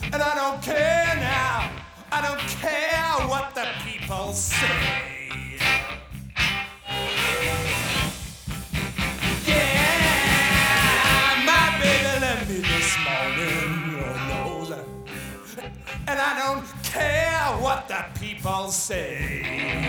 And I don't care now. I don't care what the people say. Yeah, my baby left me this morning, Lord knows. And I don't care what the people say.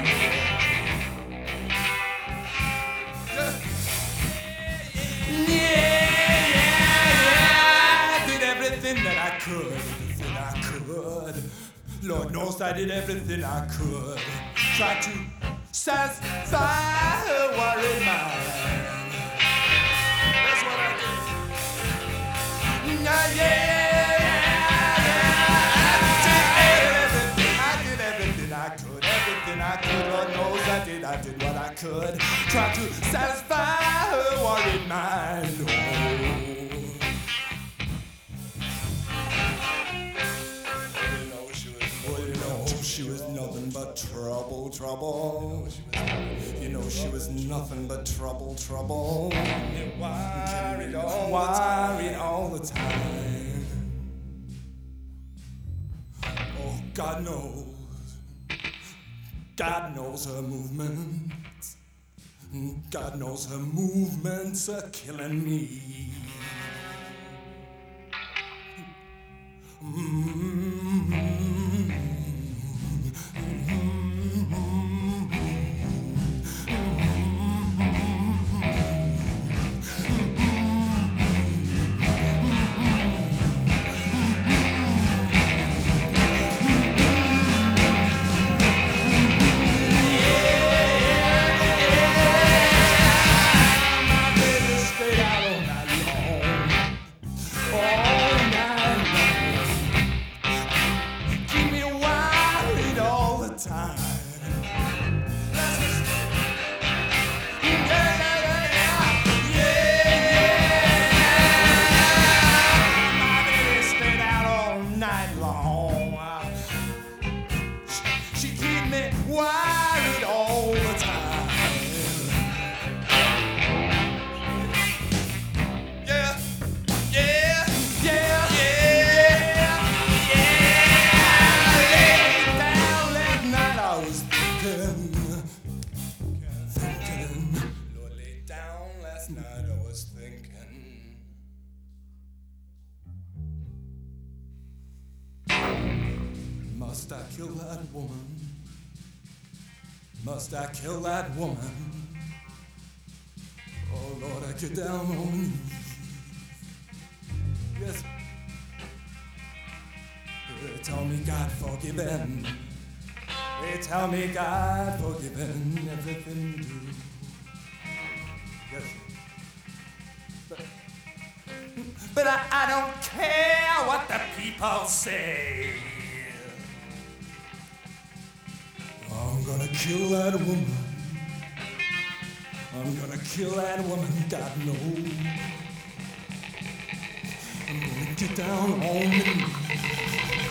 I did everything that I could, everything I could. Lord knows I did everything I could. Tried to satisfy her worried mind. That's what I did. I did everything I could, everything I could. Lord knows I did what I could. Tried to satisfy her worried mind. She was nothing but trouble, trouble. You know she was nothing but trouble, trouble. Worried all the time. Oh, God knows her movements. God knows her movements are killing me. Must I kill that woman? Must I kill that woman? Oh Lord, I get down on my knees. Yes. They tell me God forgiven. They tell me God forgiven everything you do. Yes. But I don't care what the people say. I'm gonna kill that woman. I'm gonna kill that woman, God knows. I'm gonna get down on me.